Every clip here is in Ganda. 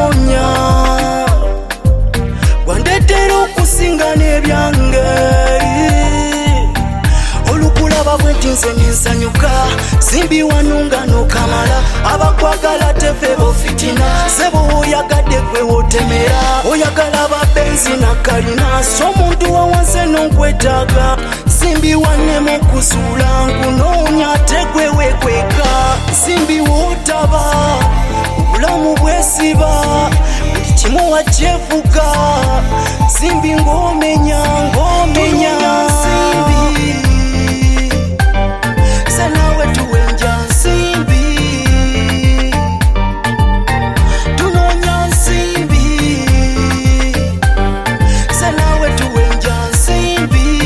nkunonya wandetera okusinga n'ebyange olukulaba bwenti nze nensanyuka simbi wanungano kamala abakwagala tefebo fitina sebo oyagadde gwe wotemera oyagala babenzi nakalina so omuntu wawanse n'okwetaaga simbi wanemu kusuula nkunoonya ate gwe wekweka simbi wootaba obulamu bwesiba buli kimu wakyevuga simbi ng'omenya simbi senawe tuwenja nsimbi tunoonya nsimbi senawe tuwenja nsimbi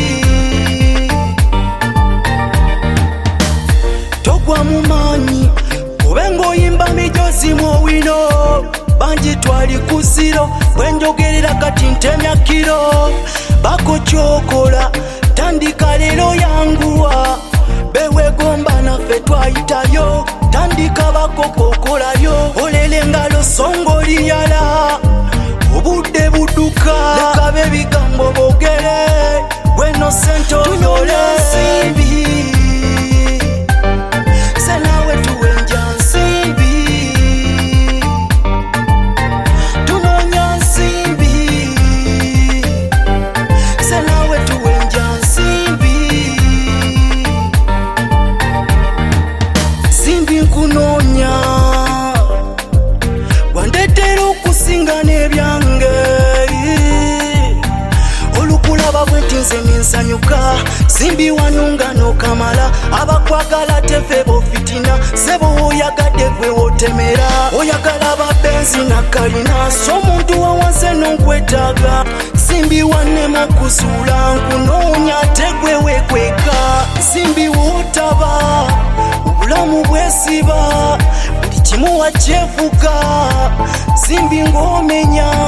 togwa mu maanyi kube ng'oyimba mijozi mu wino bangi twali kusiro bwenjogerera kati ntemya kiro bako kyokola tandika lero yanguwa bewegomba naffe twayitayo tandika bakokokolayo olele engalo songo liyala obudde budduka lekabe ebigambo boogere gweno sente onyole nsimbi senawe tuwenja nsimbi tunoonya nsimbi senawe tuwenja nsimbi simbi nkunonya wandetera okusinga n'ebyange olukulaba bwenti nze nensanyuka simbi wanungano kamala abakwagala tefebo fitina sebo oyagadde gwe wotemera oyagala babenzi nakalina so omuntu wawanse n'okwetaaga simbi wanemu kusuula nkunoonya ate gwe wekweka simbi wootaba obulamu bwesiba buli kimu wakyevuga simbi ng'omenya